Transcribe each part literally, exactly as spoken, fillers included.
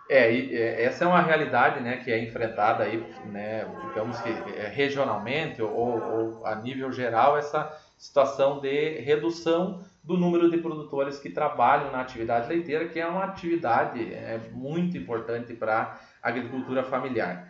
É, e, é, essa é uma realidade, né, que é enfrentada aí, né, digamos que é, regionalmente ou, ou a nível geral, essa situação de redução do número de produtores que trabalham na atividade leiteira, que é uma atividade é, muito importante para a agricultura familiar.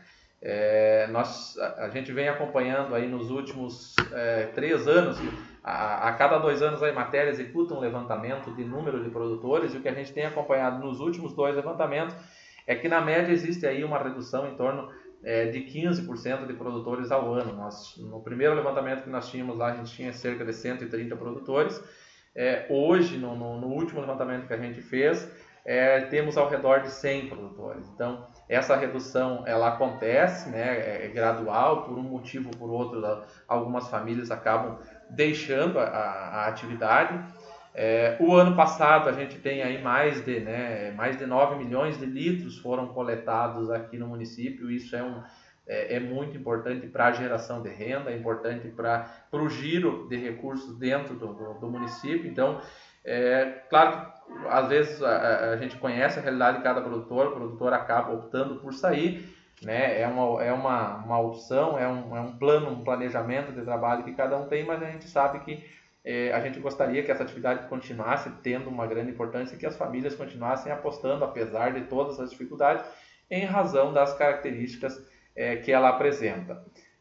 É, nós, a, a gente vem acompanhando aí nos últimos é, três anos, a, a cada dois anos a Emater executa um levantamento de número de produtores, e o que a gente tem acompanhado nos últimos dois levantamentos é que na média existe aí uma redução em torno é, de quinze por cento de produtores ao ano. Nós, no primeiro levantamento que nós tínhamos lá, a gente tinha cerca de cento e trinta produtores. É, hoje, no, no, no, último levantamento que a gente fez, é, temos ao redor de cem produtores. Então, essa redução ela acontece, né, é gradual, por um motivo ou por outro, algumas famílias acabam deixando a, a atividade. É, o ano passado a gente tem aí mais de, né, mais de nove milhões de litros foram coletados aqui no município. Isso é, um, é, é muito importante para a geração de renda, é importante para o giro de recursos dentro do, do, do município. Então, é, claro que às vezes a, a gente conhece a realidade de cada produtor, o produtor acaba optando por sair, né? É uma, é uma, uma opção, é um, é um plano, um planejamento de trabalho que cada um tem, mas a gente sabe que é, a gente gostaria que essa atividade continuasse tendo uma grande importância e que as famílias continuassem apostando, apesar de todas as dificuldades, em razão das características é, que ela apresenta.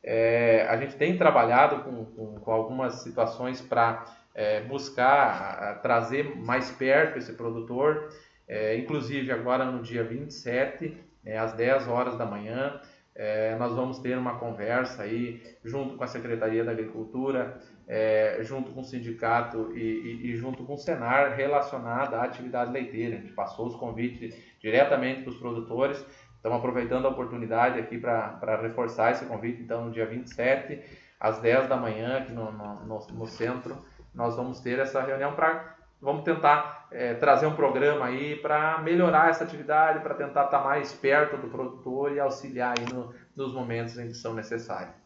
É, a gente tem trabalhado com, com, com algumas situações para é, buscar a, a trazer mais perto esse produtor, é, inclusive agora no dia vinte e sete, é, às dez horas da manhã, é, nós vamos ter uma conversa aí junto com a Secretaria da Agricultura, é, junto com o sindicato e, e, e junto com o Senar, relacionada à atividade leiteira. A gente passou os convites diretamente para os produtores. Estamos aproveitando a oportunidade aqui para reforçar esse convite. Então, no dia vinte e sete, às dez da manhã, aqui no, no, no centro, nós vamos ter essa reunião para vamos tentar é, trazer um programa aí para melhorar essa atividade, para tentar estar mais perto do produtor e auxiliar aí no, nos momentos em que são necessários.